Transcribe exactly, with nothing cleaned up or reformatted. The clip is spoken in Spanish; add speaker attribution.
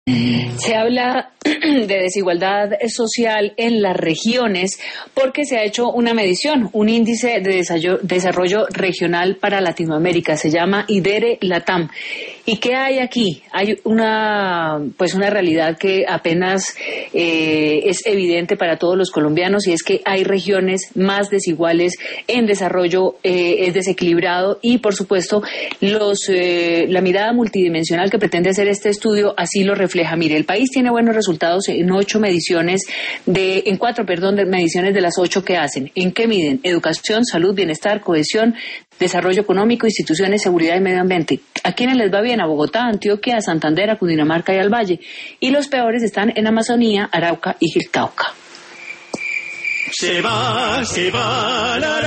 Speaker 1: Se habla de desigualdad social en las regiones porque se ha hecho una medición, un índice de desarrollo regional para Latinoamérica, se llama IDERE Latam. ¿Y qué hay aquí? Hay una pues una realidad que apenas eh, es evidente para todos los colombianos, y es que hay regiones más desiguales en desarrollo, eh, es desequilibrado, y por supuesto los eh, la mirada multidimensional que pretende hacer este estudio así lo refleja. Mire, el país tiene buenos resultados en ocho mediciones de en cuatro, perdón, de mediciones de las ocho que hacen. ¿En qué miden? Educación, salud, bienestar, cohesión, desarrollo económico, instituciones, seguridad y medio ambiente. ¿A quiénes les va bien? A Bogotá, Antioquia, a Santander, a Cundinamarca y al Valle. Y los peores están en Amazonía, Arauca y Cauca.
Speaker 2: Se va, se va la